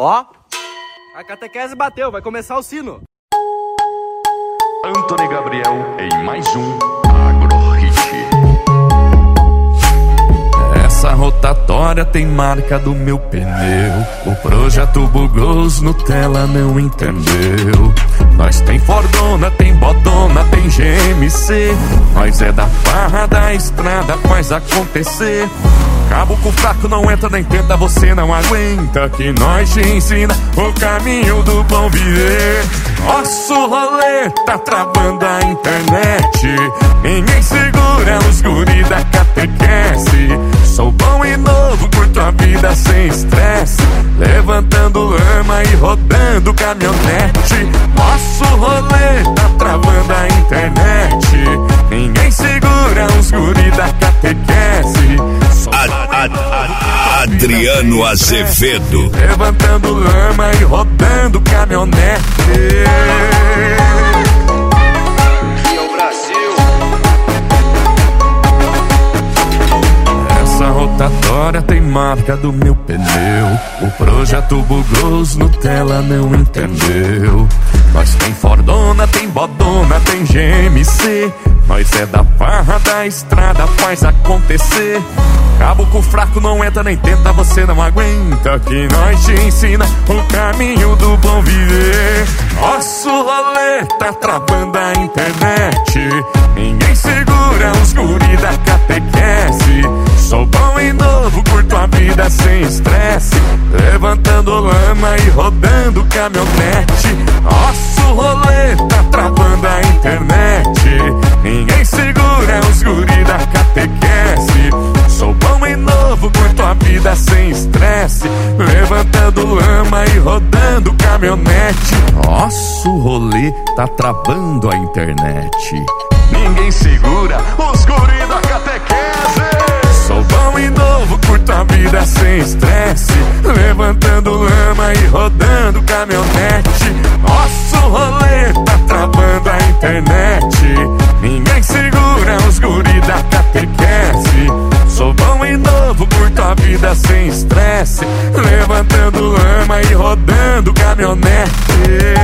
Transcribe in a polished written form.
Ó, a catequese bateu, vai começar o sino. Antony Gabriel em mais um Agrohit. Essa rotatória tem marca do meu pneu. O projeto bugou, os Nutella não entendeu. Nós tem Fordona, tem Bodona, tem GMC. Nós é da farra da estrada, faz acontecer. Cabo com fraco não entra nem tenta, você não aguenta. Que nós te ensina o caminho do bom viver. Nosso rolê tá travando a internet. Ninguém segura os guri da catequese. Sou bom e novo, curto a vida sem estresse. Levantando lama e rodando caminhonete. Nosso rolê tá travando a internet. Ninguém segura os guri da catequese. Adriano Azevedo. Levantando lama e rodando caminhonete. E o Brasil. Essa rotatória tem marca do meu pneu. O projeto bugou, os Nutella não entendeu. Nós tem Fordona, tem Bodona, tem GMC. Nós é da farra da estrada, faz acontecer. Cabo com fraco não entra nem tenta, você não aguenta. Que nós te ensina o caminho do bom viver. Nosso rolê tá travando a internet. Ninguém segura os guri da catequese. Sou bom e novo, curto a vida sem estresse. Levantando lama e rodando caminhonete. Nosso rolê tá travando a internet. Ninguém segura os guri da catequese. Sou bom e novo, curto a vida sem estresse. Levantando lama e rodando caminhonete. Nosso rolê tá travando a internet. Ninguém segura os guri da catequese. Sou bom e novo, curto a vida sem estresse. Levantando lama e rodando caminhonete. Nosso rolê tá travando a internet. Ninguém segura os guri da catequese. Sou bom e novo, curto a vida sem estresse. Levantando lama e rodando caminhonete.